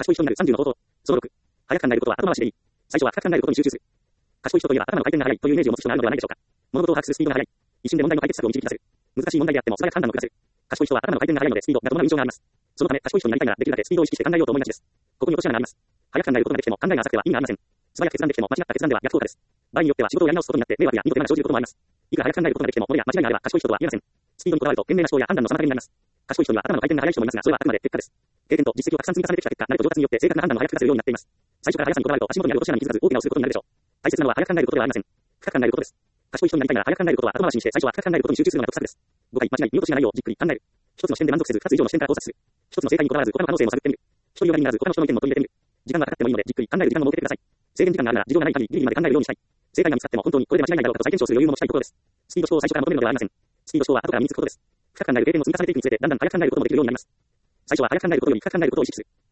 賢い人になる30の方法。その6。早く考えることは後回しでいい。最初は深く考えることに集中する。賢い人といえば頭の回転が速いというイメージを持つ人があるのではないでしょうか。物事を把握するスピードが速い。一瞬で問題の解決策を導き出せる。難しい問題であっても素早く判断を下する。賢い人は頭の回転が速いのでスピードが伴う印象があります。そのため賢い人になりたいならできるだけスピードを意識して考えようと思いがちです。ここに落とし穴があります。早く考えることができても考えが浅くては意味がありません。素早く決断できても間違った決断では逆効果です。場合によっては仕事をやり直すことになって迷惑や二度手間が生じることもあります。いくら早く考えることができても、物や間違いがあれば賢い人とは言えません。スピードにこだわると賢明な思考や判断の妨げになります。賢い人には頭の回転が速い人もいますが、それはあくまで結果です。経験と実績をたくさん積み重ねてきた結果、慣れと上達によって正確な判断を早く下せるようになっています。最初から速さにこだわると足元にある落とし穴に気づかず大怪我をすることになるでしょう。大切なのは早く考えることではありません。深く考えることです。賢い人になりたいなら早く考えることは後回しにして最初は深く考えることに集中するのが得策です。5回間違い見落としがないようじっくり考える。一つの視点で満足せず、二つ以上の視点から考察する。一つの正解にこだわらず他の可能性も探ってみる。一人よがりにならず他の人の意見も取り入れてみる。時間がかかってもいいのでじっくり考える時間を設けてください。制限時間があるなら事情がない限りギリギリまで考えるようにしたい。正解が見つかっても本当にこれで間違いないだろうかと再検証する余裕も持ちたいことです。スピード思考を最初から求めるのではありません。スピード思考は後から身につくことです。深く考える経験を積み重ねていくにつれてだんだん早く考えることもできるようになります。最初は早く考えることより深く考えることを意識する。